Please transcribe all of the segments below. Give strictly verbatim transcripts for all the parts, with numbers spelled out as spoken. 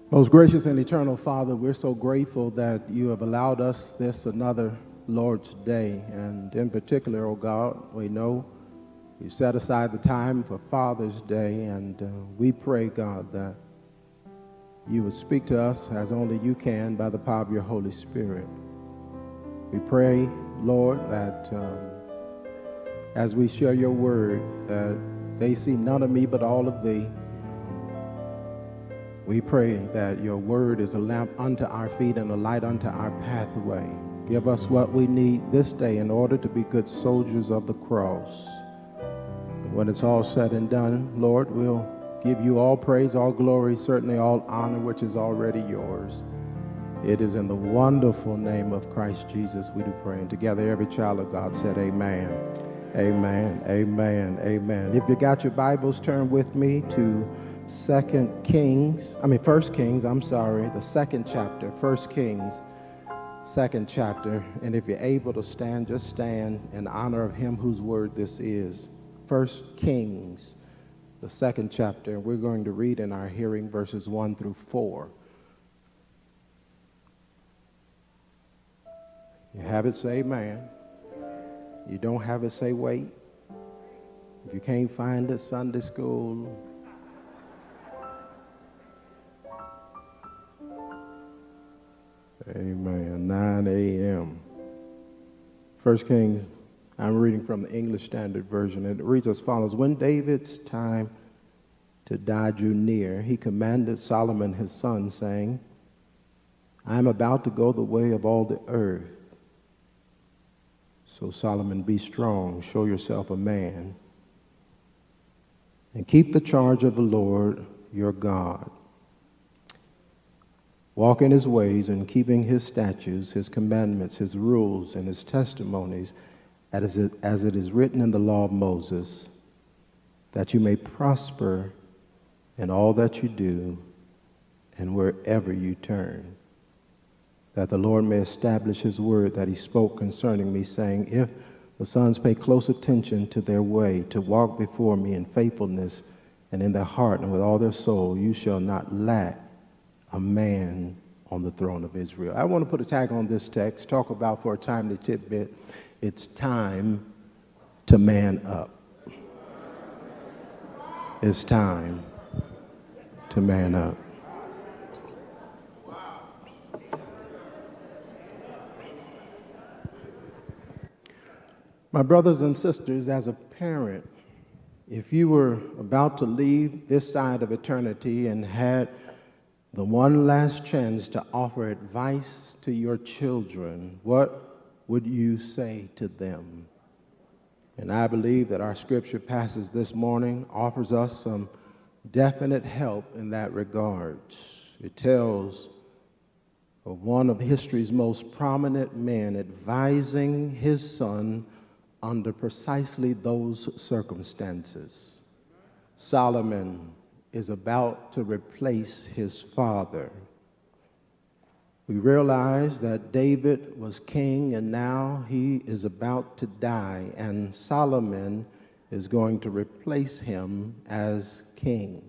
Most gracious and eternal Father, we're so grateful that you have allowed us this another Lord's Day. And in particular, oh God, we know you set aside the time for Father's Day, and uh, we pray, God, that you would speak to us as only you can by the power of your Holy Spirit. We pray, Lord, that um, as we share your word, that they see none of me but all of thee. We pray that your word is a lamp unto our feet and a light unto our pathway. Give us what we need this day in order to be good soldiers of the cross. And when it's all said and done, Lord, we'll give you all praise, all glory, certainly all honor, which is already yours. It is in the wonderful name of Christ Jesus we do pray. And together every child of God said amen. Amen, amen, amen. If you got your Bibles, turn with me to Second Kings, I mean First Kings, I'm sorry, the second chapter, First Kings, second chapter. And if you're able to stand, just stand in honor of him whose word this is. First Kings, the second chapter. We're going to read in our hearing verses one through four. You have it, say amen. You don't have it, say wait. If you can't find it, Sunday school. Amen. nine a.m. First Kings, I'm reading from the English Standard Version. It reads as follows. When David's time to die drew near, he commanded Solomon his son, saying, I am about to go the way of all the earth. So Solomon, be strong, show yourself a man, and keep the charge of the Lord your God. Walk in his ways and keeping his statutes, his commandments, his rules, and his testimonies, as it, as it is written in the law of Moses, that you may prosper in all that you do and wherever you turn, that the Lord may establish his word that he spoke concerning me, saying, if the sons pay close attention to their way, to walk before me in faithfulness and in their heart and with all their soul, you shall not lack a man on the throne of Israel. I want to put a tag on this text, talk about for a timely tidbit. It's time to man up. It's time to man up. My brothers and sisters, as a parent, if you were about to leave this side of eternity and had the one last chance to offer advice to your children, what would you say to them? And I believe that our scripture passage this morning offers us some definite help in that regard. It tells of one of history's most prominent men advising his son under precisely those circumstances. Solomon is about to replace his father. We realize that David was king and now he is about to die, and Solomon is going to replace him as king.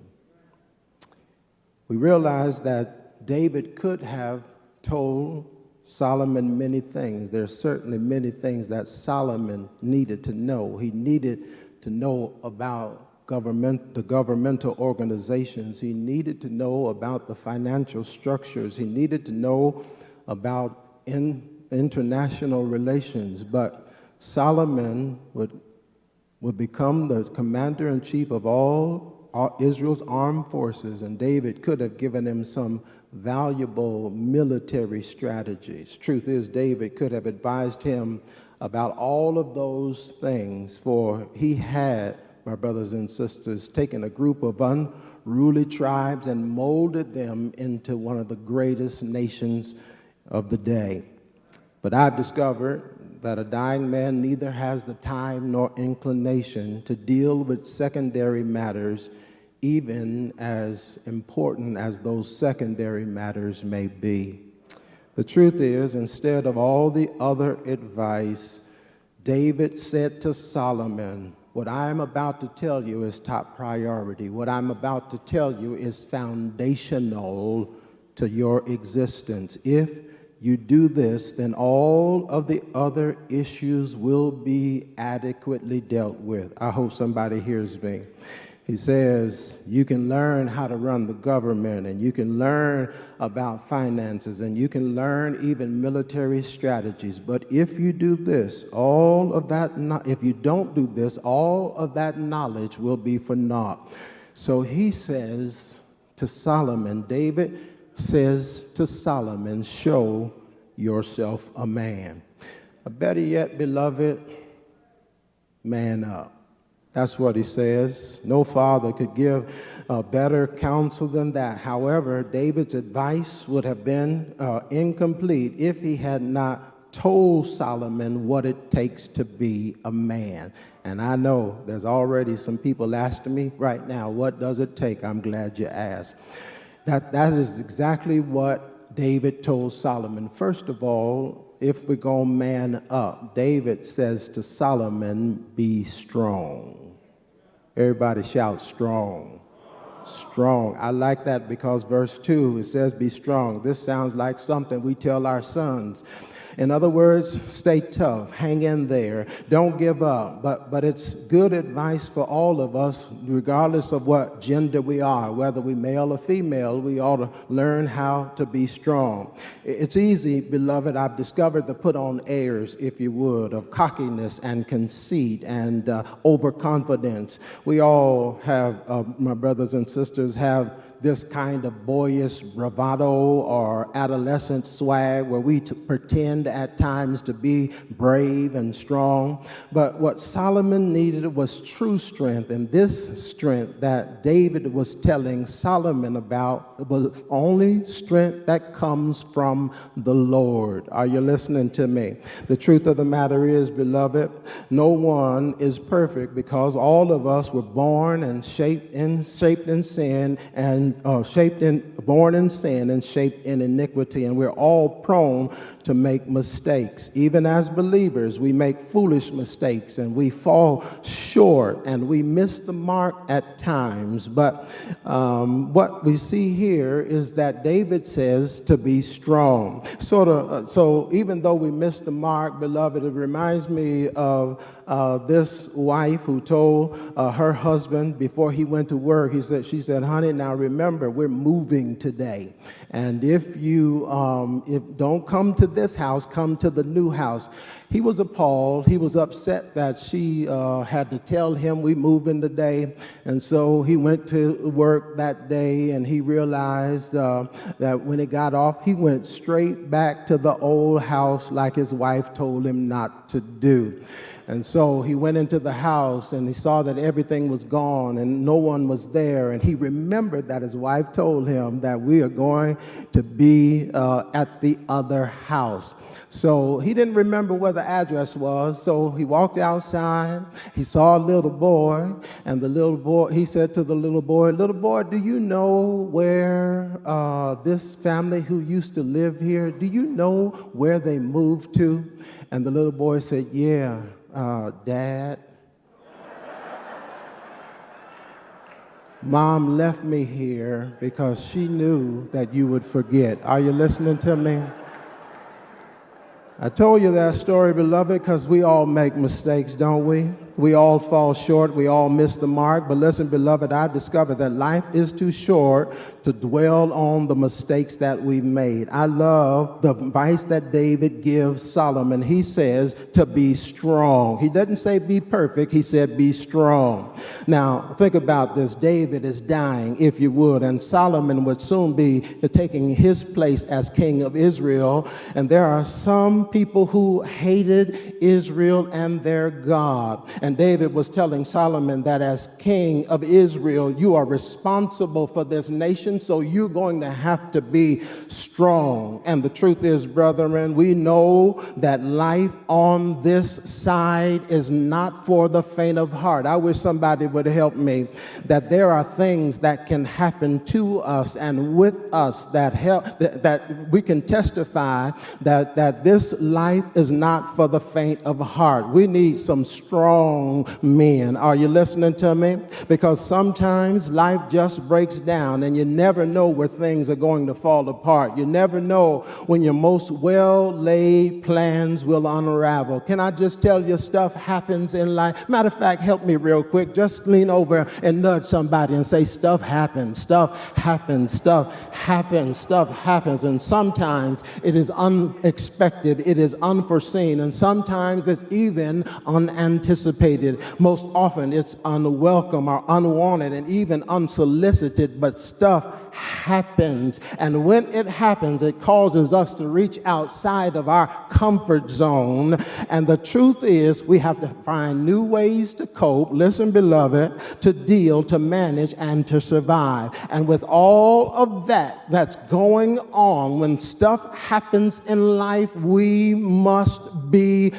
We realize that David could have told Solomon many things. There are certainly many things that Solomon needed to know. He needed to know about government, the governmental organizations. He needed to know about the financial structures. He needed to know about in, international relations. But Solomon would, would become the commander-in-chief of all, all Israel's armed forces, and David could have given him some valuable military strategies. Truth is, David could have advised him about all of those things, for he had, my brothers and sisters, taken a group of unruly tribes and molded them into one of the greatest nations of the day. But I've discovered that a dying man neither has the time nor inclination to deal with secondary matters, even as important as those secondary matters may be. The truth is, instead of all the other advice, David said to Solomon, what I'm about to tell you is top priority. What I'm about to tell you is foundational to your existence. If you do this, then all of the other issues will be adequately dealt with. I hope somebody hears me. He says you can learn how to run the government, and you can learn about finances, and you can learn even military strategies. But if you do this, all of that, no- if you don't do this, all of that knowledge will be for naught. So he says to Solomon, David says to Solomon, show yourself a man. Better yet, beloved, man up. That's what he says. No father could give uh, better counsel than that. However, David's advice would have been uh, incomplete if he had not told Solomon what it takes to be a man. And I know there's already some people asking me right now, what does it take? I'm glad you asked. That, that is exactly what David told Solomon. First of all, if we're going to man up, David says to Solomon, be strong. Everybody shout strong. Strong. I like that because verse two, it says be strong. This sounds like something we tell our sons. In other words, stay tough, hang in there, don't give up. But, but it's good advice for all of us, regardless of what gender we are, whether we male or female, we ought to learn how to be strong. It's easy, beloved, I've discovered to put on airs, if you would, of cockiness and conceit and uh, overconfidence. We all have, uh, my brothers and sisters, have this kind of boyish bravado or adolescent swag where we t- pretend at times to be brave and strong. But what Solomon needed was true strength, and this strength that David was telling Solomon about was only strength that comes from the Lord. Are you listening to me? The truth of the matter is, beloved, no one is perfect because all of us were born and shaped in, shaped in sin and Uh, shaped in, born in sin and shaped in iniquity, and we're all prone to make mistakes. Even as believers, we make foolish mistakes and we fall short and we miss the mark at times. But um, what we see here is that David says to be strong. Sort of. Uh, so even though we miss the mark, beloved, it reminds me of uh, this wife who told uh, her husband before he went to work. He said, she said, "Honey, now remember, we're moving today, and if you um, if don't come to this house, come to the new house." He was appalled. He was upset that she uh, had to tell him we moving today, and so he went to work that day, and he realized uh, that when he got off, he went straight back to the old house like his wife told him not to do. And so he went into the house and he saw that everything was gone and no one was there. And he remembered that his wife told him that we are going to be uh, at the other house. So he didn't remember where the address was. So he walked outside. He saw a little boy, and the little boy, he said to the little boy, "Little boy, do you know where uh, this family who used to live here, do you know where they moved to?" And the little boy said, "Yeah, uh, Dad. Mom left me here because she knew that you would forget." Are you listening to me? I told you that story, beloved, because we all make mistakes, don't we? We all fall short. We all miss the mark. But listen, beloved, I discovered that life is too short to dwell on the mistakes that we've made. I love the advice that David gives Solomon. He says to be strong. He doesn't say be perfect. He said be strong. Now, think about this. David is dying, if you would, and Solomon would soon be taking his place as king of Israel. And there are some people who hated Israel and their God. And David was telling Solomon that as king of Israel, you are responsible for this nation, so you're going to have to be strong. And the truth is, brethren, we know that life on this side is not for the faint of heart. I wish somebody would help me, that there are things that can happen to us and with us that help, that, that we can testify that, that this life is not for the faint of heart. We need some strong strong men. Are you listening to me? Because sometimes life just breaks down and you never know where things are going to fall apart. You never know when your most well-laid plans will unravel. Can I just tell you, stuff happens in life? Matter of fact, help me real quick. Just lean over and nudge somebody and say, stuff happens, stuff happens, stuff happens, stuff happens. And sometimes it is unexpected, it is unforeseen, and sometimes it's even unanticipated. Most often it's unwelcome or unwanted and even unsolicited, but stuff happens. And when it happens, it causes us to reach outside of our comfort zone. And the truth is, we have to find new ways to cope, listen, beloved, to deal, to manage, and to survive. And with all of that that's going on, when stuff happens in life, we must be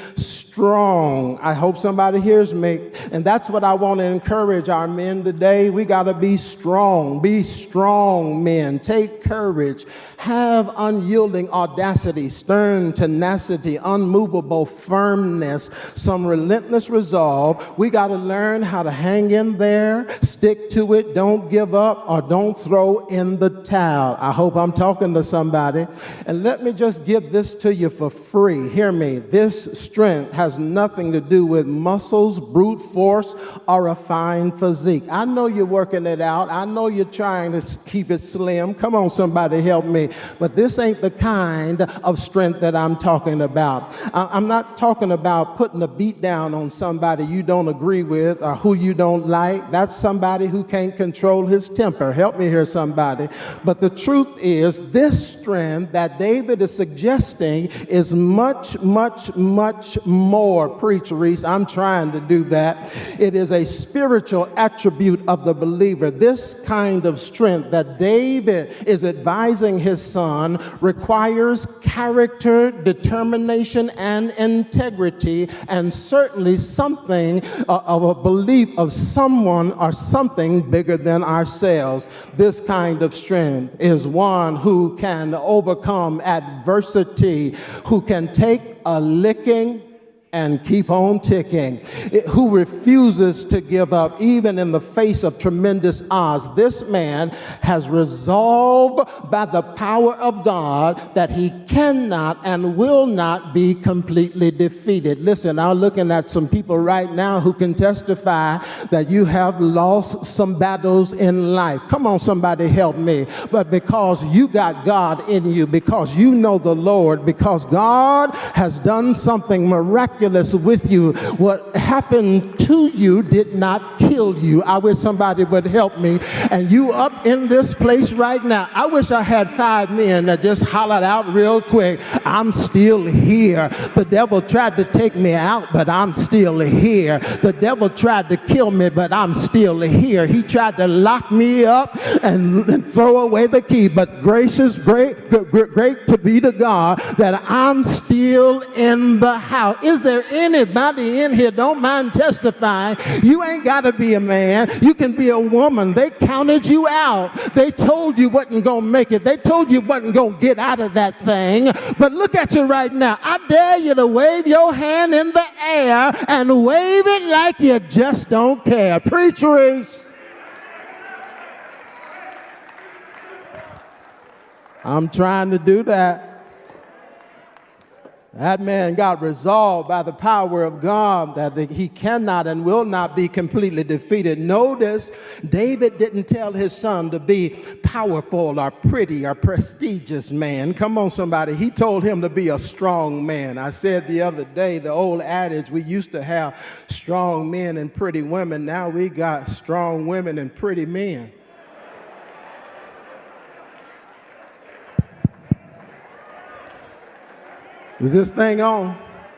strong. I hope somebody hears me. And that's what I want to encourage our men today. We got to be strong. Be strong, men. Take courage. Have unyielding audacity, stern tenacity, unmovable firmness, some relentless resolve. We got to learn how to hang in there, stick to it, don't give up, or don't throw in the towel. I hope I'm talking to somebody. And let me just give this to you for free. Hear me. This strength has nothing to do with muscles, brute force, or a fine physique. I know you're working it out. I know you're trying to keep it slim. Come on, somebody help me. But this ain't the kind of strength that I'm talking about. I'm not talking about putting a beat down on somebody you don't agree with or who you don't like. That's somebody who can't control his temper. Help me here, somebody. But the truth is, this strength that David is suggesting is much, much, much more. Preach, Reese. I'm trying to do that. It is a spiritual attribute of the believer. This kind of strength that David is advising his son requires character, determination, and integrity, and certainly something uh, of a belief of someone or something bigger than ourselves. This kind of strength is one who can overcome adversity, who can take a licking and keep on ticking, it, who refuses to give up even in the face of tremendous odds. This man has resolved by the power of God that he cannot and will not be completely defeated. Listen, I'm looking at some people right now who can testify that you have lost some battles in life. Come on, somebody help me. But because you got God in you, because you know the Lord, because God has done something miraculous with you, what happened to you did not kill you. I wish somebody would help me. And you up in this place right now. I wish I had five men that just hollered out real quick, I'm still here. The devil tried to take me out, but I'm still here. The devil tried to kill me, but I'm still here. He tried to lock me up and, and throw away the key, but gracious, great, great, great to be to God that I'm still in the house. Is there anybody in here don't mind testifying? You ain't got to be a man. You can be a woman. They counted you out. They told you wasn't going to make it. They told you wasn't going to get out of that thing. But look at you right now. I dare you to wave your hand in the air and wave it like you just don't care. Preach, Reese. I'm trying to do that. That man got resolved by the power of God that he cannot and will not be completely defeated. Notice, David didn't tell his son to be powerful or pretty or prestigious man. Come on, somebody. He told him to be a strong man. I said the other day, the old adage, we used to have strong men and pretty women. Now we got strong women and pretty men. Is this thing on?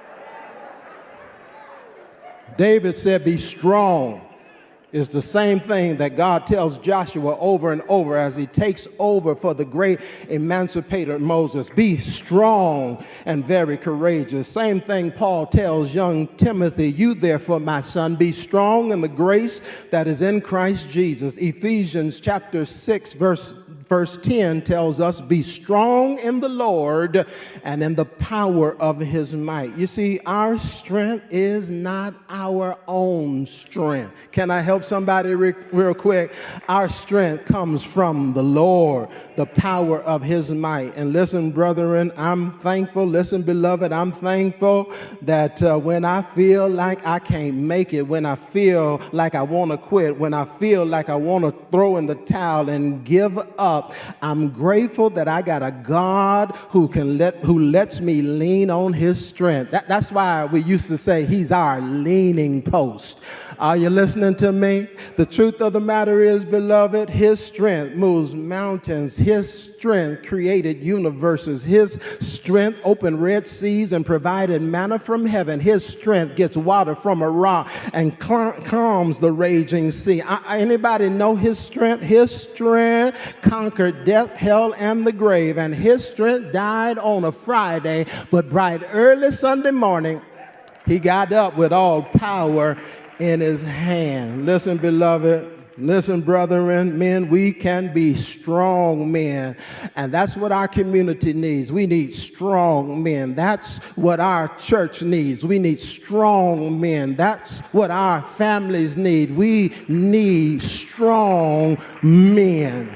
David said, be strong. It's the same thing that God tells Joshua over and over as he takes over for the great emancipator Moses. Be strong and very courageous. Same thing Paul tells young Timothy. You therefore, my son, be strong in the grace that is in Christ Jesus. Ephesians chapter six, verse Verse ten tells us, be strong in the Lord and in the power of his might. You see, our strength is not our own strength. Can I help somebody re- real quick? Our strength comes from the Lord, the power of his might. And listen, brethren, I'm thankful. Listen, beloved, I'm thankful that uh, when I feel like I can't make it, when I feel like I want to quit, when I feel like I want to throw in the towel and give up, I'm grateful that I got a God who can let who lets me lean on his strength. That, that's why we used to say he's our leaning post. Are you listening to me? The truth of the matter is, beloved, his strength moves mountains. His strength created universes. His strength opened red seas and provided manna from heaven. His strength gets water from a rock and cal- calms the raging sea. I, anybody know his strength? His strength conquered death, hell, and the grave. And his strength died on a Friday, but bright early Sunday morning, he got up with all power in his hand. Listen, beloved. Listen, brethren, men, we can be strong men. And that's what our community needs. We need strong men. That's what our church needs. We need strong men. That's what our families need. We need strong men.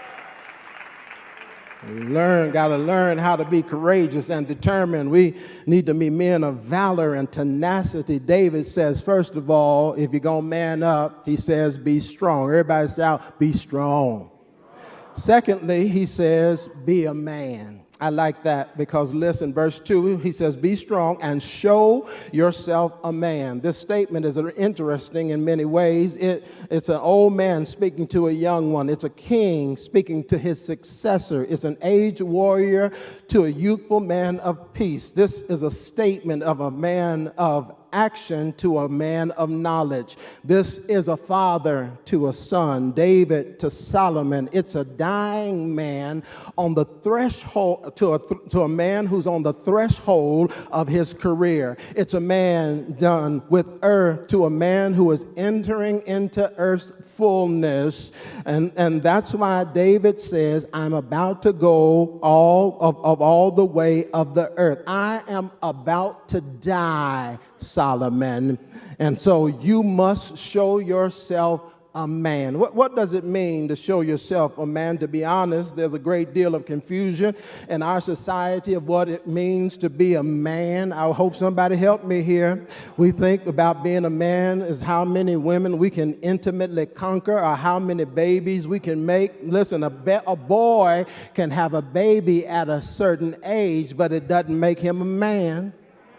We learn, got to learn how to be courageous and determined. We need to be men of valor and tenacity. David says, first of all, if you're going to man up, he says, be strong. Everybody shout, be strong. Secondly, he says, be a man. I like that because, listen, verse two, he says, be strong and show yourself a man. This statement is interesting in many ways. It, it's an old man speaking to a young one. It's a king speaking to his successor. It's an aged warrior to a youthful man of peace. This is a statement of a man of action to a man of knowledge. This is a father to a son, David to Solomon. It's a dying man on the threshold, to a, to a man who's on the threshold of his career. It's a man done with earth to a man who is entering into earth's fullness. And, and that's why David says, I'm about to go all of, of all the way of the earth. I am about to die, Solomon. And so you must show yourself a man. What, what does it mean to show yourself a man? To be honest, there's a great deal of confusion in our society of what it means to be a man. I hope somebody help me here. We think about being a man as how many women we can intimately conquer or how many babies we can make. Listen, a, be- a boy can have a baby at a certain age, but it doesn't make him a man.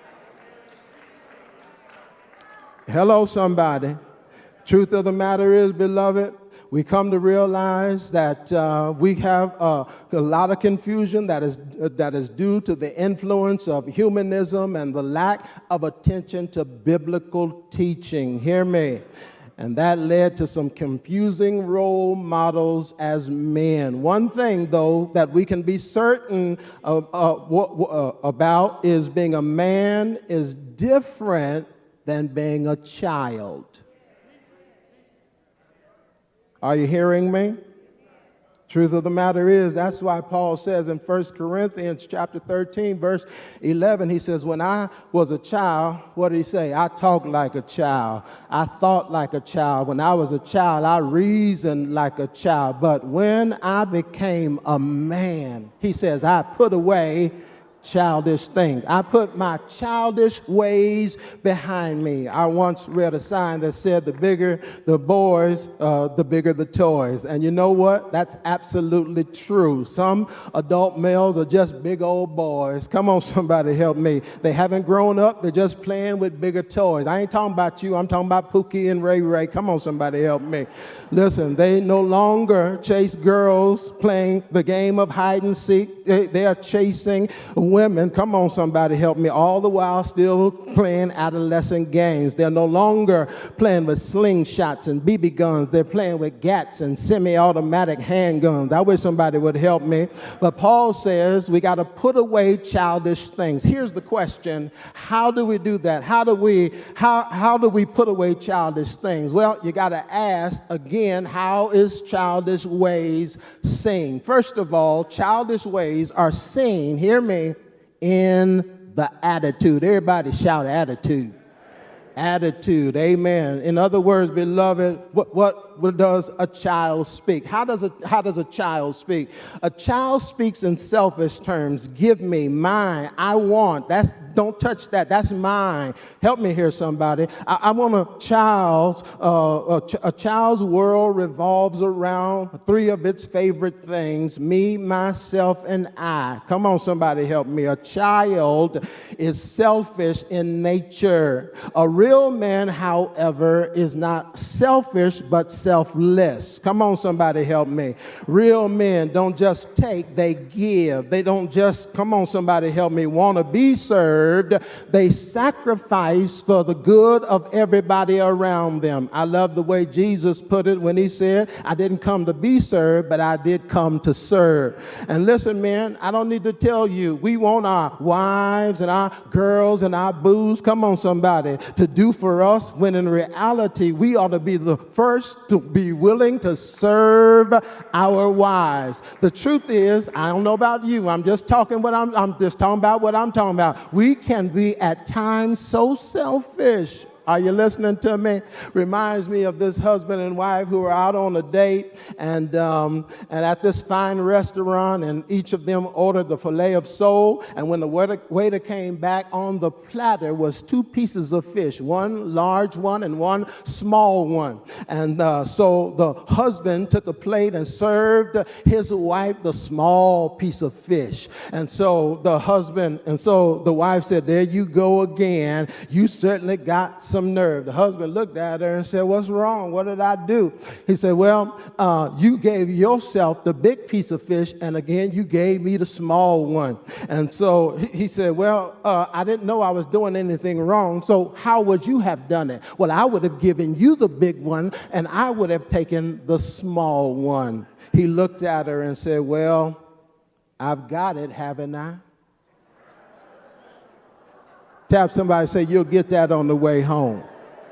Hello, somebody. Truth of the matter is, beloved, we come to realize that uh, we have uh, a lot of confusion that is, uh, that is due to the influence of humanism and the lack of attention to biblical teaching. Hear me. And that led to some confusing role models as men. One thing, though, that we can be certain of, uh, w- uh, about is being a man is different than being a child. Are you hearing me? Truth of the matter is, that's why Paul says in First Corinthians chapter thirteen, verse eleven, he says, when I was a child, what did he say? I talked like a child. I thought like a child. When I was a child, I reasoned like a child. But when I became a man, he says, I put away childish things. I put my childish ways behind me. I once read a sign that said, the bigger the boys, uh, the bigger the toys. And you know what? That's absolutely true. Some adult males are just big old boys. Come on, somebody help me. They haven't grown up. They're just playing with bigger toys. I ain't talking about you. I'm talking about Pookie and Ray Ray. Come on, somebody help me. Listen, they no longer chase girls playing the game of hide and seek. They, they are chasing women, come on somebody help me, all the while still playing adolescent games. They're no longer playing with slingshots and B B guns. They're playing with gats and semi-automatic handguns. I wish somebody would help me. But Paul says we got to put away childish things. Here's the question. How do we do that? How do we, how, how do we put away childish things? Well, you got to ask again, how is childish ways seen? First of all, childish ways are seen, hear me, in the attitude. Everybody shout attitude. Attitude, amen. In other words, beloved, what, what, what does a child speak? How does a, how does a child speak? A child speaks in selfish terms. Give me, mine, I want. That's, don't touch that. That's mine. Help me here, somebody. I, I want a child's, uh, a, ch- a child's world revolves around three of its favorite things: me, myself, and I. Come on, somebody help me. A child is selfish in nature. A real man, however, is not selfish, but selfless. Come on, somebody help me. Real men don't just take, they give. They don't just, come on, somebody help me, want to be served. They sacrifice for the good of everybody around them. I love the way Jesus put it when he said, I didn't come to be served, but I did come to serve. And listen, men, I don't need to tell you, we want our wives and our girls and our boos, come on, somebody, to do for us, when in reality, we ought to be the first to be willing to serve our wives. The truth is, I don't know about you, I'm just talking what I'm, I'm just talking about what I'm talking about. We can be at times so selfish. Are you listening to me? Reminds me of this husband and wife who were out on a date and um, and at this fine restaurant, and each of them ordered the filet of sole. And when the waiter, waiter came back, on the platter was two pieces of fish, one large one and one small one. And uh, so the husband took a plate and served his wife the small piece of fish. And so the husband, and so the wife said, there you go again. You certainly got some nerve. The husband looked at her and said, what's wrong? What did I do? He said, well, uh, you gave yourself the big piece of fish, and again, you gave me the small one. And so he, he said, well, uh, I didn't know I was doing anything wrong, so how would you have done it? Well, I would have given you the big one, and I would have taken the small one. He looked at her and said, well, I've got it, haven't I? Tap somebody, say, you'll get that on the way home.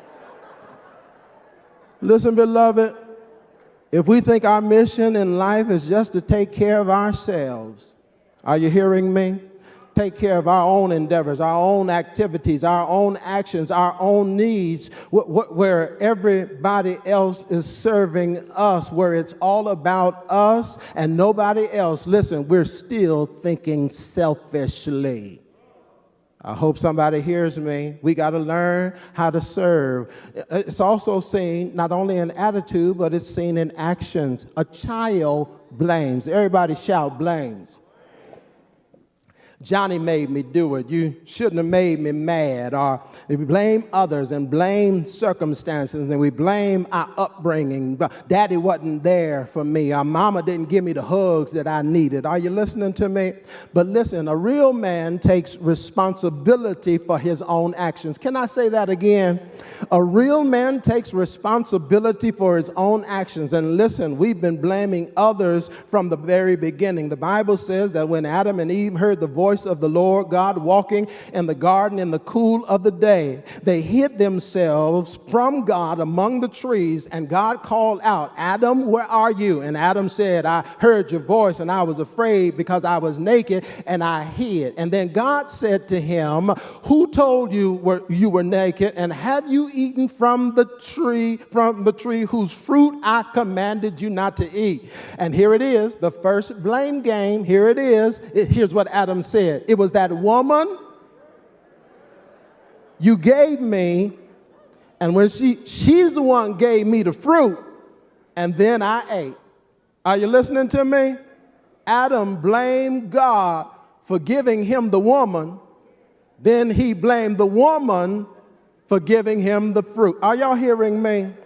Listen, beloved, if we think our mission in life is just to take care of ourselves, are you hearing me? Take care of our own endeavors, our own activities, our own actions, our own needs, wh- wh- where everybody else is serving us, where it's all about us and nobody else. Listen, we're still thinking selfishly. I hope somebody hears me. We got to learn how to serve. It's also seen not only in attitude, but it's seen in actions. A child blames. Everybody shout blames. Johnny made me do it. You shouldn't have made me mad. Or if we blame others and blame circumstances, and we blame our upbringing. But Daddy wasn't there for me. Our mama didn't give me the hugs that I needed. Are you listening to me? But listen, a real man takes responsibility for his own actions. Can I say that again? A real man takes responsibility for his own actions. And listen, we've been blaming others from the very beginning. The Bible says that when Adam and Eve heard the voice of the Lord God walking in the garden in the cool of the day, they hid themselves from God among the trees, and God called out, Adam, where are you? And Adam said, I heard your voice, and I was afraid because I was naked, and I hid. And then God said to him, who told you were, you were naked, and have you eaten from the tree, from the tree whose fruit I commanded you not to eat? And here it is, the first blame game. Here it is. It, here's what Adam said. It was that woman you gave me, and when she she's the one gave me the fruit, and then I ate. Are you listening to me? Adam blamed God for giving him the woman, then he blamed the woman for giving him the fruit. Are y'all hearing me?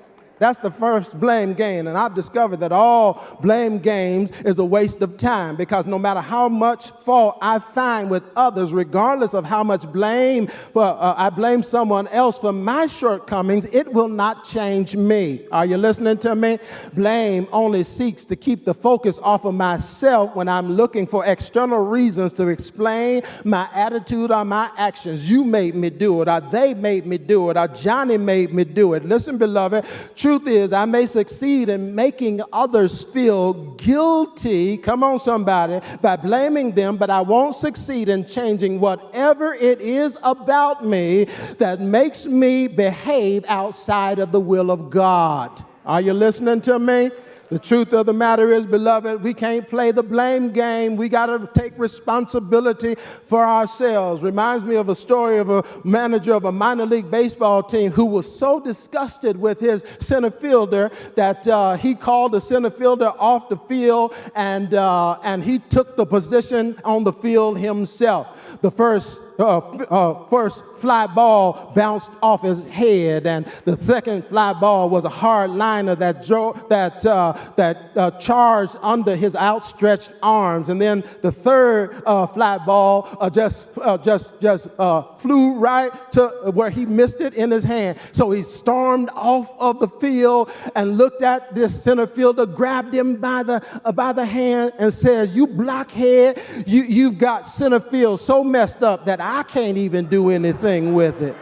That's the first blame game. And I've discovered that all blame games is a waste of time, because no matter how much fault I find with others, regardless of how much blame well, uh, I blame someone else for my shortcomings, it will not change me. Are you listening to me? Blame only seeks to keep the focus off of myself when I'm looking for external reasons to explain my attitude or my actions. You made me do it, or they made me do it, or Johnny made me do it. Listen, beloved, truth is I may succeed in making others feel guilty, come on somebody, by blaming them, but I won't succeed in changing whatever it is about me that makes me behave outside of the will of God. Are you listening to me? The truth of the matter is, beloved, we can't play the blame game. We got to take responsibility for ourselves. Reminds me of a story of a manager of a minor league baseball team who was so disgusted with his center fielder that uh, he called the center fielder off the field, and uh, and he took the position on the field himself. The first Uh, uh, first fly ball bounced off his head, and the second fly ball was a hard liner that jo- that uh, that uh, charged under his outstretched arms, and then the third uh, fly ball uh, just uh, just just uh, flew right to where he missed it in his hand. So he stormed off of the field and looked at this center fielder, grabbed him by the uh, by the hand, and says, "You blockhead, you you've got center field so messed up that I can't even do anything with it."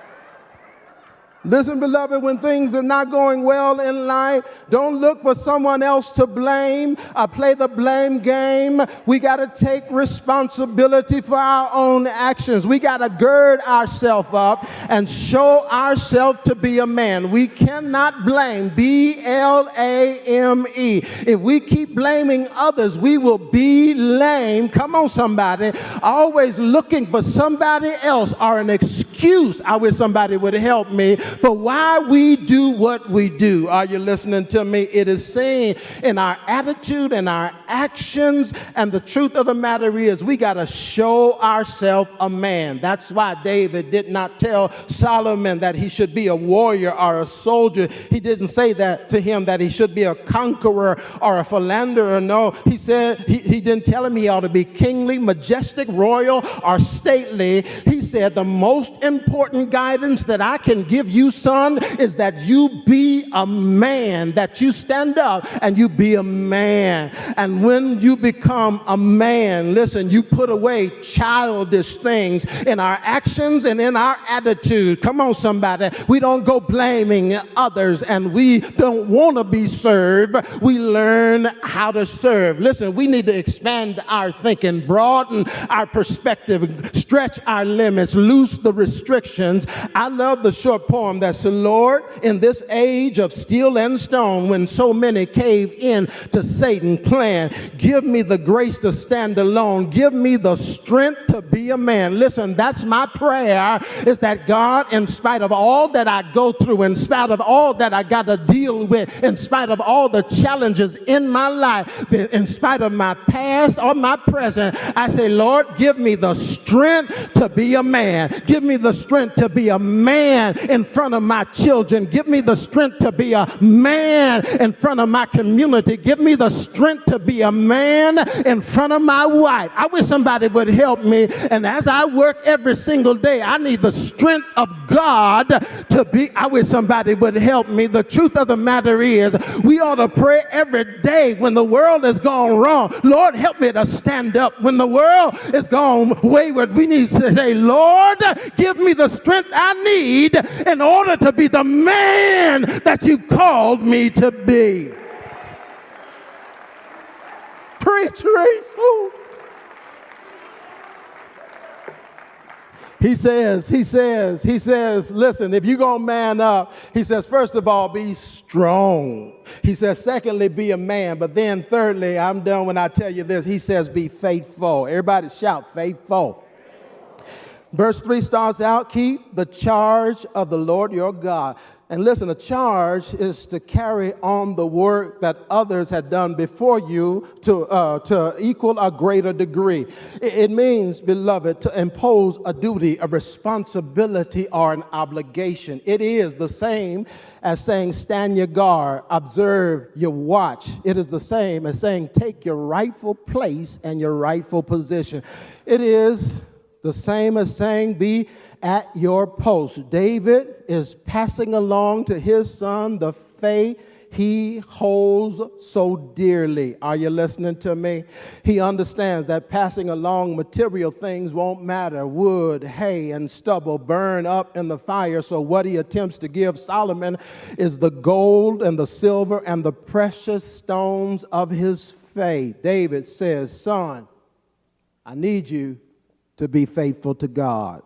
Listen, beloved, when things are not going well in life, don't look for someone else to blame. I play the blame game. We got to take responsibility for our own actions. We got to gird ourselves up and show ourselves to be a man. We cannot blame, B L A M E. If we keep blaming others, we will be lame. Come on, somebody. Always looking for somebody else or an excuse. I wish somebody would help me for why we do what we do. Are you listening to me? It is seen in our attitude and our actions, and the truth of the matter is we got to show ourselves a man. That's why David did not tell Solomon that he should be a warrior or a soldier. He didn't say that to him, that he should be a conqueror or a philanderer. No, he said he, he didn't tell him he ought to be kingly, majestic, royal, or stately. He said the most important guidance that I can give you, son, is that you be a man, that you stand up and you be a man. And when you become a man, listen, you put away childish things in our actions and in our attitude. Come on, somebody. We don't go blaming others, and we don't want to be served. We learn how to serve. Listen, we need to expand our thinking, broaden our perspective, stretch our limits, loose the restrictions. I love the short poem that says, Lord, in this age of steel and stone, when so many cave in to Satan's plan, give me the grace to stand alone. Give me the strength to be a man. Listen, that's my prayer, is that God, in spite of all that I go through, in spite of all that I got to deal with, in spite of all the challenges in my life, in spite of my past or my present, I say, Lord, give me the strength to be a man. Give me the strength to be a man in front of my children. Give me the strength to be a man in front of my community. Give me the strength to be a man in front of my wife. I wish somebody would help me. And as I work every single day, I need the strength of God to be. I wish somebody would help me. The truth of the matter is, we ought to pray every day when the world has gone wrong. Lord, help me to stand up. When the world is gone wayward, we need to say, Lord, give me the strength I need in order to be the man that you've called me to be. Preach, Reese. Ooh. He says, he says, he says, listen, if you're going to man up, he says, first of all, be strong. He says, secondly, be a man. But then thirdly, I'm done when I tell you this, he says, be faithful. Everybody shout, faithful. Verse three starts out, keep the charge of the Lord your God. And listen, a charge is to carry on the work that others had done before you to, uh, to equal a greater degree. It, it means, beloved, to impose a duty, a responsibility, or an obligation. It is the same as saying stand your guard, observe your watch. It is the same as saying take your rightful place and your rightful position. It is the same as saying be at your post. David is passing along to his son the faith he holds so dearly. Are you listening to me? He understands that passing along material things won't matter. Wood, hay, and stubble burn up in the fire. So what he attempts to give Solomon is the gold and the silver and the precious stones of his faith. David says, son, I need you to be faithful to God.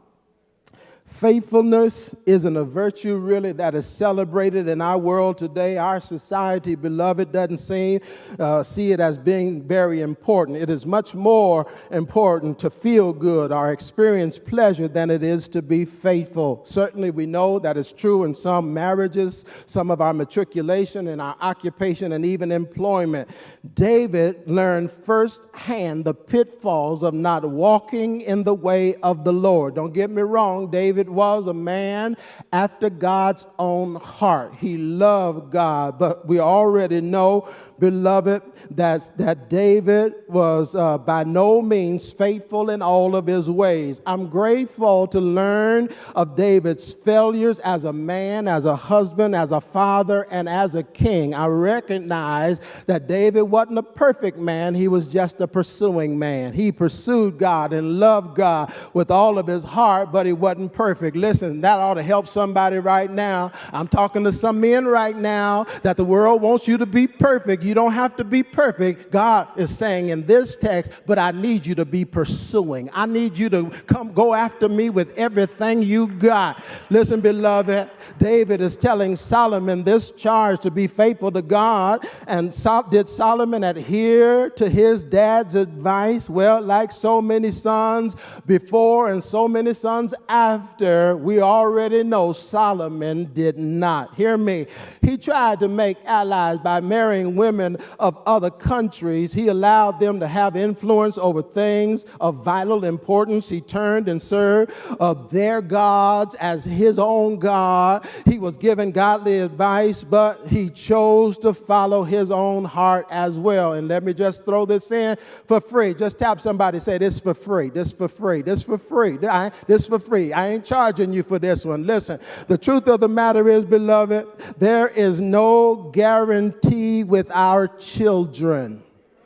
Faithfulness isn't a virtue really that is celebrated in our world today. Our society, beloved, doesn't seem uh, see it as being very important. It is much more important to feel good or experience pleasure than it is to be faithful. Certainly we know that is true in some marriages, some of our matriculation, in our occupation, and even employment. David learned firsthand the pitfalls of not walking in the way of the Lord. Don't get me wrong, David was a man after God's own heart. He loved God, but we already know, beloved, that, that David was uh, by no means faithful in all of his ways. I'm grateful to learn of David's failures as a man, as a husband, as a father, and as a king. I recognize that David wasn't a perfect man. He was just a pursuing man. He pursued God and loved God with all of his heart, but he wasn't perfect. Listen, that ought to help somebody right now. I'm talking to some men right now that the world wants you to be perfect. You don't have to be perfect. God is saying in this text, but I need you to be pursuing. I need you to come go after me with everything you got. Listen, beloved, David is telling Solomon this charge to be faithful to God. And so, did Solomon adhere to his dad's advice? Well, like so many sons before and so many sons after, we already know Solomon did not. Hear me. He tried to make allies by marrying women of other countries. He allowed them to have influence over things of vital importance. He turned and served uh, their gods as his own God. He was given godly advice, but he chose to follow his own heart as well. And let me just throw this in for free. Just tap somebody, say this for free, this for free, this for free, this for free. I ain't charging you for this one. Listen, the truth of the matter is, beloved, there is no guarantee with our children.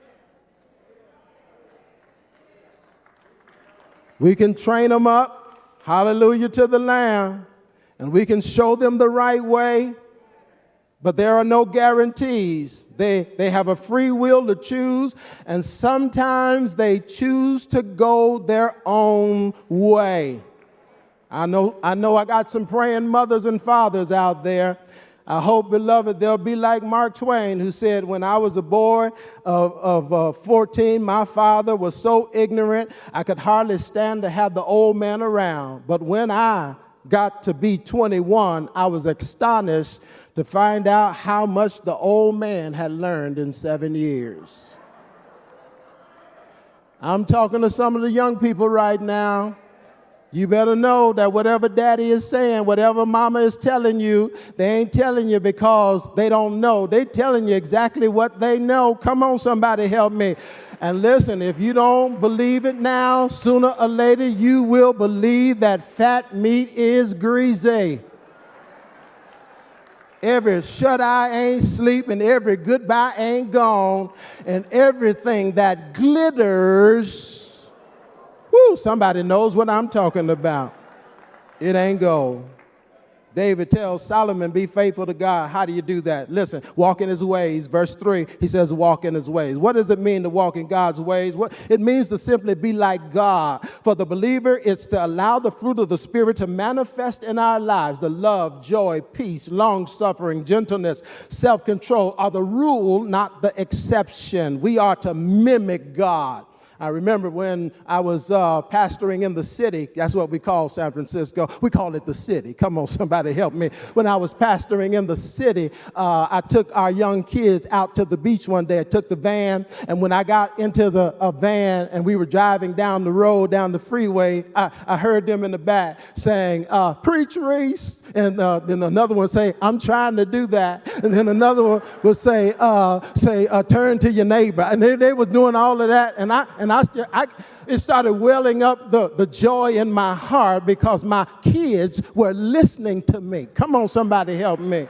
We can train them up, hallelujah to the Lamb, and we can show them the right way, but there are no guarantees. They, they have a free will to choose, and sometimes they choose to go their own way. I know, I know I got some praying mothers and fathers out there. I hope, beloved, they'll be like Mark Twain, who said, when I was a boy of, of uh, fourteen, my father was so ignorant, I could hardly stand to have the old man around. But when I got to be twenty-one, I was astonished to find out how much the old man had learned in seven years. I'm talking to some of the young people right now. You better know that whatever daddy is saying, whatever mama is telling you, they ain't telling you because they don't know. They're telling you exactly what they know. Come on, somebody help me. And listen, if you don't believe it now, sooner or later you will believe that fat meat is greasy. Every shut-eye ain't sleeping, every goodbye ain't gone, and everything that glitters, whoo, somebody knows what I'm talking about. It ain't gold. David tells Solomon, be faithful to God. How do you do that? Listen, walk in his ways. Verse three, he says, walk in his ways. What does it mean to walk in God's ways? What, it means to simply be like God. For the believer, it's to allow the fruit of the Spirit to manifest in our lives. The love, joy, peace, long-suffering, gentleness, self-control are the rule, not the exception. We are to mimic God. I remember when I was uh, pastoring in the city. That's what we call San Francisco. We call it the city. Come on, somebody help me. When I was pastoring in the city, uh, I took our young kids out to the beach one day. I took the van, and when I got into the uh, van and we were driving down the road, down the freeway, I, I heard them in the back saying, uh, "Preach, Reese." And uh, then another one say, "I'm trying to do that." And then another one would say, uh, say, uh, "Turn to your neighbor." And they, they were doing all of that. And I, and I, I it started welling up the, the joy in my heart because my kids were listening to me. Come on, somebody help me.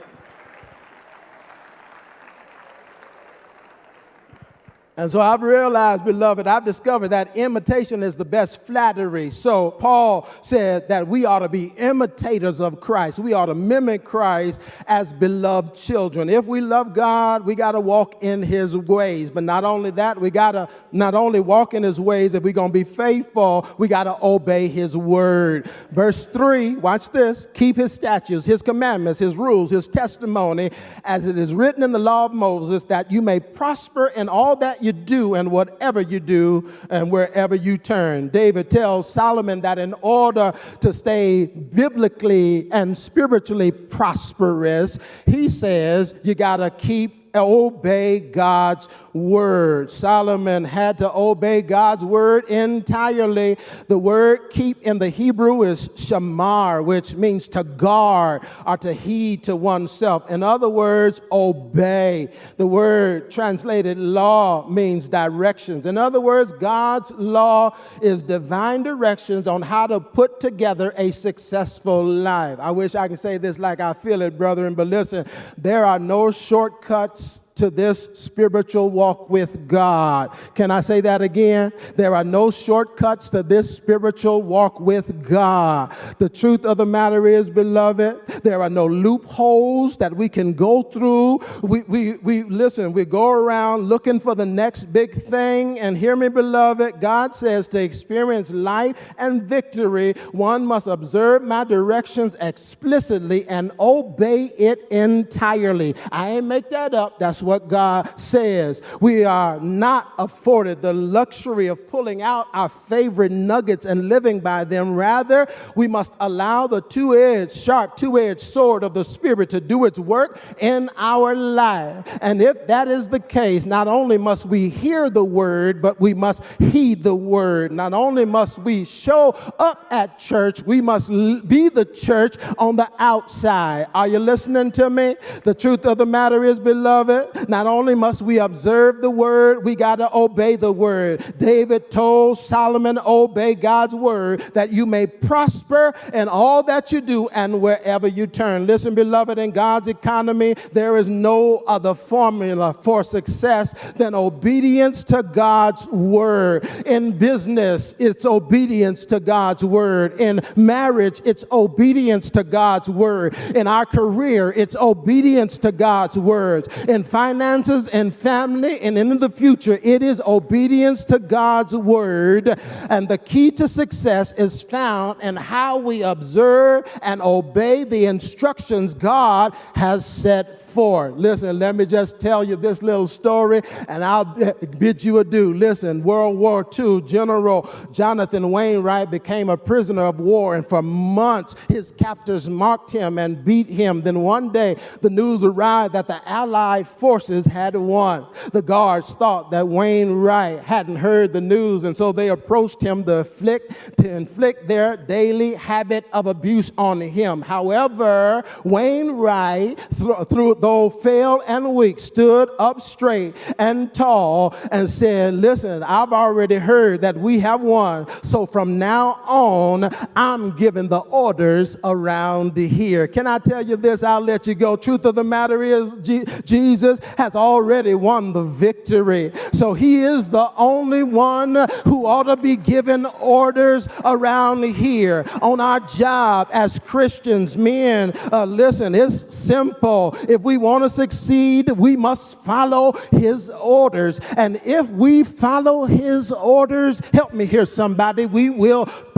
And so I've realized, beloved, I've discovered that imitation is the best flattery. So Paul said that we ought to be imitators of Christ. We ought to mimic Christ as beloved children. If we love God, we got to walk in his ways. But not only that, we got to not only walk in his ways, if we're going to be faithful, we got to obey his word. Verse three, watch this. Keep his statutes, his commandments, his rules, his testimony, as it is written in the law of Moses, that you may prosper in all that you you do and whatever you do and wherever you turn. David tells Solomon that in order to stay biblically and spiritually prosperous, he says you got to keep obey God's word. Solomon had to obey God's word entirely. The word keep in the Hebrew is shamar, which means to guard or to heed to oneself. In other words, obey. The word translated law means directions. In other words, God's law is divine directions on how to put together a successful life. I wish I could say this like I feel it, brethren, but listen, there are no shortcuts to this spiritual walk with God. Can I say that again? There are no shortcuts to this spiritual walk with God. The truth of the matter is, beloved, there are no loopholes that we can go through. We, we, we listen, we go around looking for the next big thing. And hear me, beloved, God says to experience life and victory, one must observe my directions explicitly and obey it entirely. I ain't make that up. That's what God says. We are not afforded the luxury of pulling out our favorite nuggets and living by them. Rather, we must allow the two-edged, sharp, two-edged sword of the Spirit to do its work in our life. And if that is the case, not only must we hear the word, but we must heed the word. Not only must we show up at church, we must be the church on the outside. Are you listening to me? The truth of the matter is, beloved, not only must we observe the word, we got to obey the word. David told Solomon, obey God's word that you may prosper in all that you do and wherever you turn. Listen, beloved, in God's economy, there is no other formula for success than obedience to God's word. In business, it's obedience to God's word. In marriage, it's obedience to God's word. In our career, it's obedience to God's words. In finances and family and in the future, it is obedience to God's word. And the key to success is found in how we observe and obey the instructions God has set forth. Listen, let me just tell you this little story and I'll bid you adieu. Listen, World War Two, General Jonathan Wainwright became a prisoner of war, and for months his captors mocked him and beat him. Then one day the news arrived that the Allied forces had won. The guards thought that Wainwright hadn't heard the news, and so they approached him to inflict, to inflict their daily habit of abuse on him. However, Wainwright, th- through though frail and weak, stood up straight and tall and said, listen, I've already heard that we have won, so from now on, I'm giving the orders around here. Can I tell you this? I'll let you go. Truth of the matter is, G- Jesus has already won the victory. So he is the only one who ought to be given orders around here. On our job as Christians, men, uh, listen, it's simple. If we want to succeed, we must follow his orders. And if we follow his orders, help me here somebody, we will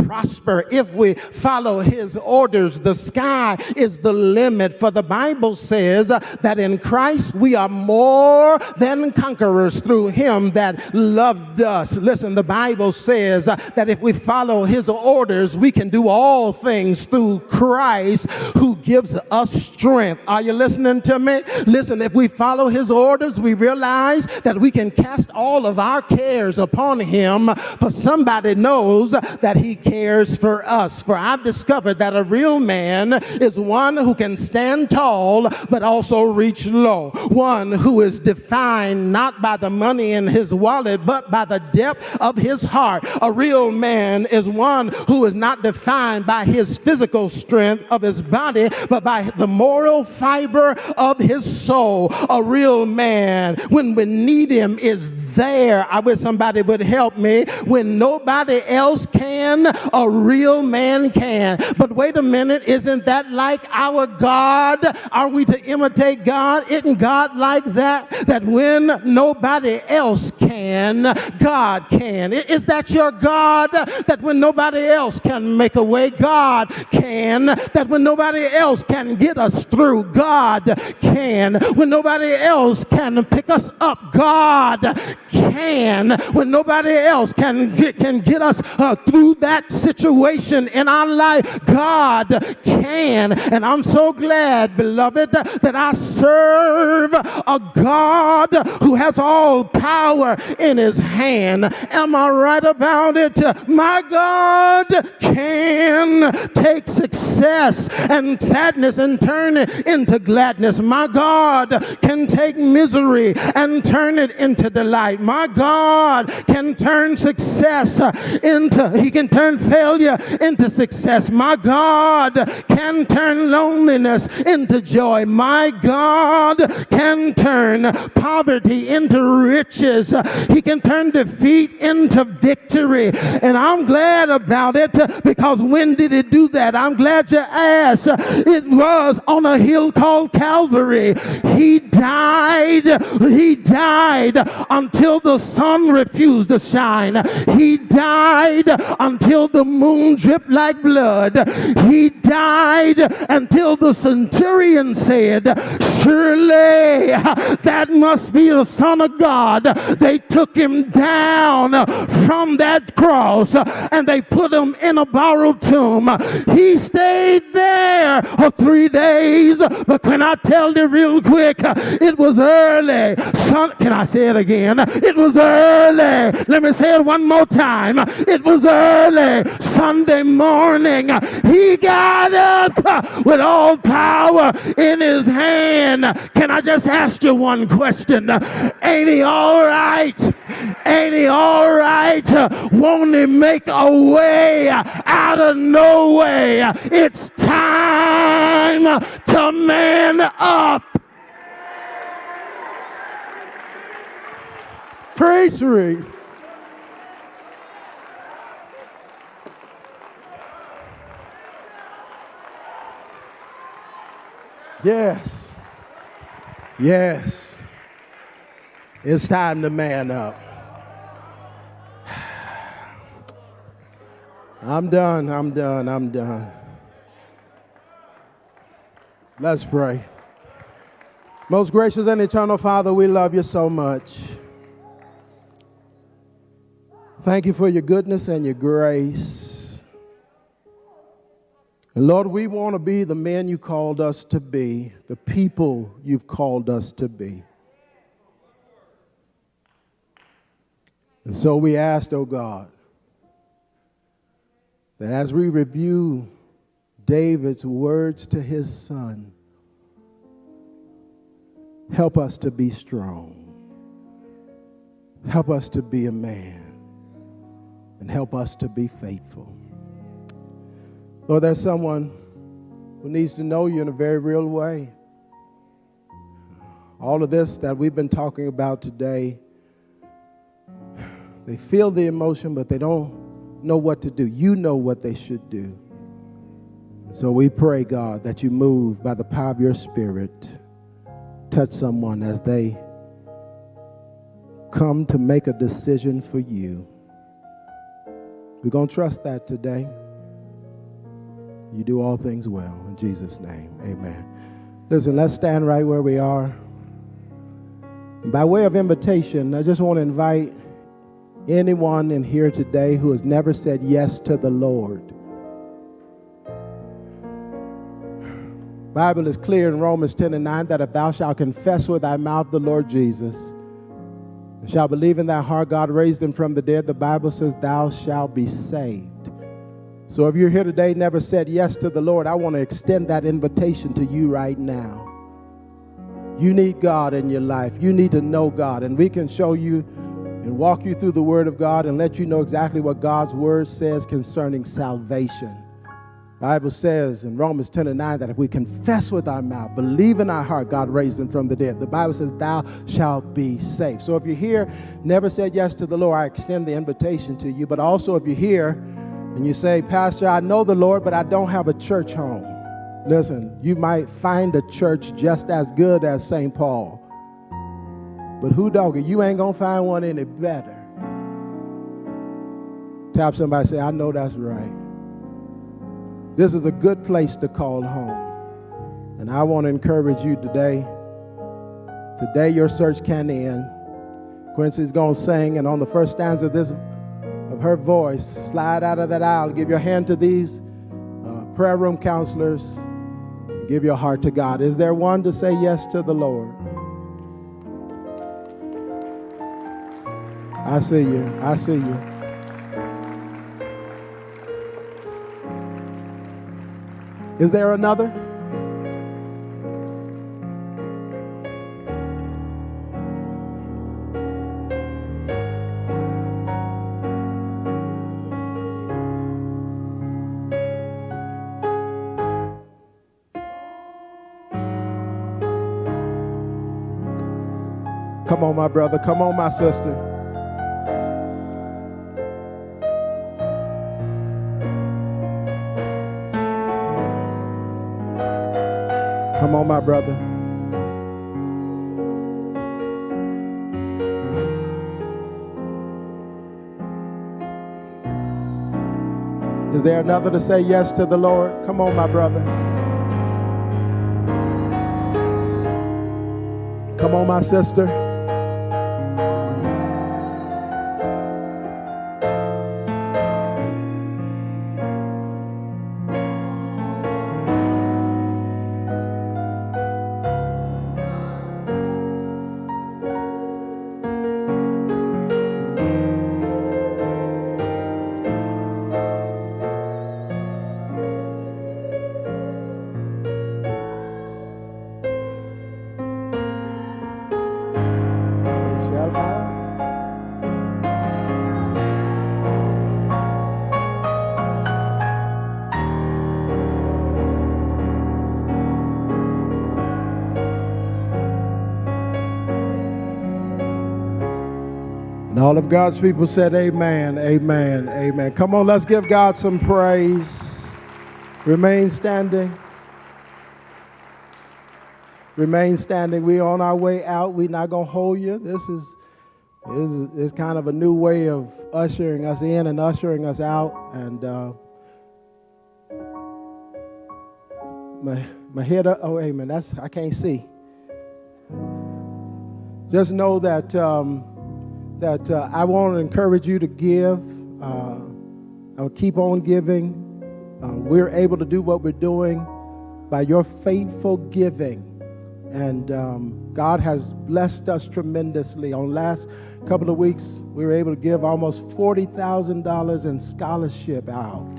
prosper if we follow his orders. The sky is the limit, for the Bible says that in Christ we are more than conquerors through him that loved us. Listen, the Bible says that if we follow his orders, we can do all things through Christ who gives us strength. Are you listening to me? Listen, if we follow his orders, we realize that we can cast all of our cares upon him, for somebody knows that he cares for us. For I've discovered that a real man is one who can stand tall but also reach low, one who is defined not by the money in his wallet but by the depth of his heart. A real man is one who is not defined by his physical strength of his body but by the moral fiber of his soul. A real man, when we need him, is there. I wish somebody would help me. When nobody else can, a real man can. But wait a minute, isn't that like our God? Are we to imitate God? Isn't God like that? That when nobody else can, God can. Is that your God? That when nobody else can make a way, God can. That when nobody else can get us through, God can. When nobody else can pick us up, God can. When nobody else can get, can get us uh, through that situation in our life, God can. And I'm so glad, beloved, that I serve a God who has all power in his hand. Am I right about it? My God can take success and sadness and turn it into gladness. My God can take misery and turn it into delight. My God can turn success into, he can turn failure into success. My God can turn loneliness into joy. My God can turn poverty into riches. He can turn defeat into victory. And I'm glad about it, because when did he do that? I'm glad you asked. It was on a hill called Calvary. He died. He died until the sun refused to shine. He died until the moon dripped like blood. He died until the centurion said, surely that must be the Son of God. They took him down from that cross and they put him in a borrowed tomb. He stayed there for three days. But can I tell you real quick, it was early. Son, can I say it again? It was early. Let me say it one more time. It was early Sunday morning. He got up with all power in his hand. Can I just ask you one question? Ain't he all right? Ain't he all right? Won't he make a way out of no way? It's time to man up. Preach, Reese. Yes. Yes. It's time to man up. I'm done. I'm done. I'm done. Let's pray. Most gracious and eternal Father, we love you so much. Thank you for your goodness and your grace. And Lord, we want to be the men you called us to be, the people you've called us to be. And so we asked, oh God, that as we review David's words to his son, help us to be strong. Help us to be a man. And help us to be faithful. Lord, there's someone who needs to know you in a very real way. All of this that we've been talking about today, they feel the emotion, but they don't know what to do. You know what they should do. So we pray, God, that you move by the power of your Spirit. Touch someone as they come to make a decision for you. We're going to trust that today. You do all things well. In Jesus' name, amen. Listen, let's stand right where we are. By way of invitation, I just want to invite anyone in here today who has never said yes to the Lord. The Bible is clear in Romans ten and nine that if thou shalt confess with thy mouth the Lord Jesus, and shalt believe in thy heart God raised him from the dead, the Bible says thou shalt be saved. So if you're here today, never said yes to the Lord, I want to extend that invitation to you right now. You need God in your life. You need to know God, and we can show you and walk you through the Word of God and let you know exactly what God's Word says concerning salvation. The Bible says in Romans ten and nine that if we confess with our mouth, believe in our heart, God raised him from the dead. The Bible says thou shalt be saved. So if you're here, never said yes to the Lord, I extend the invitation to you. But also if you're here and you say, Pastor, I know the Lord, but I don't have a church home. Listen, you might find a church just as good as Saint Paul. But who doggy, you ain't going to find one any better. Tap somebody and say, I know that's right. This is a good place to call home. And I want to encourage you today. Today your search can end. Quincy's going to sing, and on the first stanza of, this, of her voice, slide out of that aisle, give your hand to these uh, prayer room counselors, and give your heart to God. Is there one to say yes to the Lord? I see you. I see you. Is there another? Come on, my brother. Come on, my sister. Come on, my brother. Is there another to say yes to the Lord? Come on, my brother. Come on, my sister. And all of God's people said amen, amen, amen. Come on, let's give God some praise. Remain standing. Remain standing. We're on our way out. We're not going to hold you. This is, this is, is kind of a new way of ushering us in and ushering us out. And uh, my, my head up. Oh, amen. That's, I can't see. Just know that... Um, that uh, I want to encourage you to give. Uh, I'll keep on giving. Uh, we're able to do what we're doing by your faithful giving. And um, God has blessed us tremendously. On last couple of weeks, we were able to give almost forty thousand dollars in scholarship out.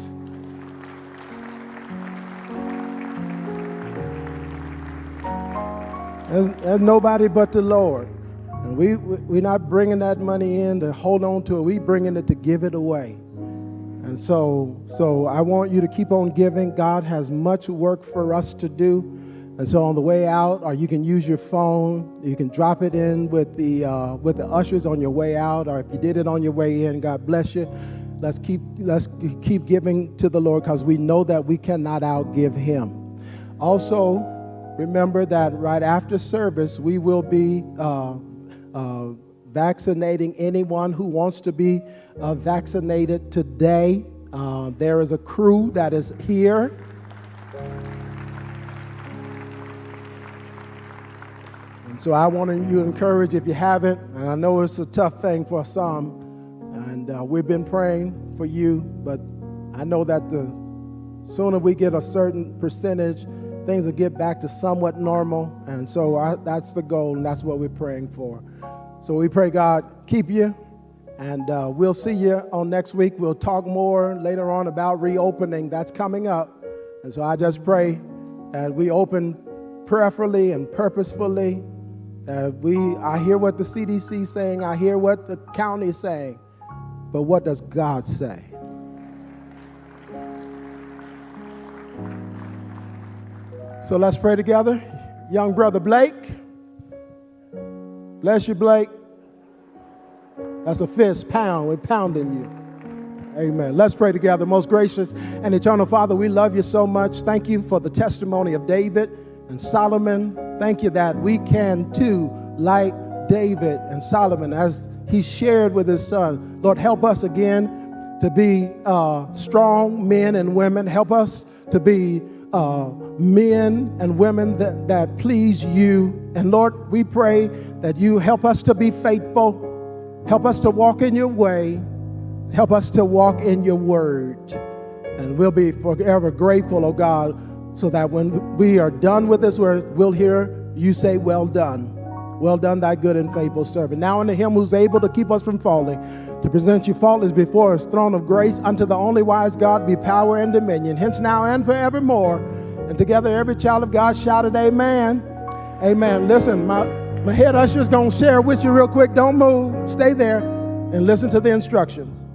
There's, there's nobody but the Lord. And we, we're not bringing that money in to hold on to it. We're bringing it to give it away. And so, so I want you to keep on giving. God has much work for us to do. And so on the way out, or you can use your phone. You can drop it in with the, uh, with the ushers on your way out. Or if you did it on your way in, God bless you. Let's keep, let's keep giving to the Lord, because we know that we cannot outgive him. Also, remember that right after service, we will be... Uh, Uh, vaccinating anyone who wants to be uh, vaccinated today. Uh, there is a crew that is here. And so I want you to encourage, if you haven't, and I know it's a tough thing for some, and uh, we've been praying for you, but I know that the sooner we get a certain percentage, things will get back to somewhat normal. And so I, that's the goal, and that's what we're praying for. So we pray God keep you, and uh, we'll see you on next week. We'll talk more later on about reopening. That's coming up. And so I just pray that we open prayerfully and purposefully. That we, I hear what the C D C is saying. I hear what the county is saying. But what does God say? So let's pray together. Young brother Blake. Bless you, Blake. That's a fist pound. We're pounding you. Amen. Let's pray together. Most gracious and eternal Father, we love you so much. Thank you for the testimony of David and Solomon. Thank you that we can too, like David and Solomon, as he shared with his son. Lord, help us again to be uh, strong men and women. Help us to be uh, men and women that, that please you. And Lord, we pray that you help us to be faithful. Help us to walk in your way. Help us to walk in your word. And we'll be forever grateful, oh God, so that when we are done with this work, we'll hear you say, well done. Well done, thy good and faithful servant. Now unto him who's able to keep us from falling, to present you faultless before his throne of grace, unto the only wise God be power and dominion, hence now and forevermore. And together every child of God shouted amen. Amen. Listen, my, my head usher's going to share with you real quick. Don't move. Stay there and listen to the instructions.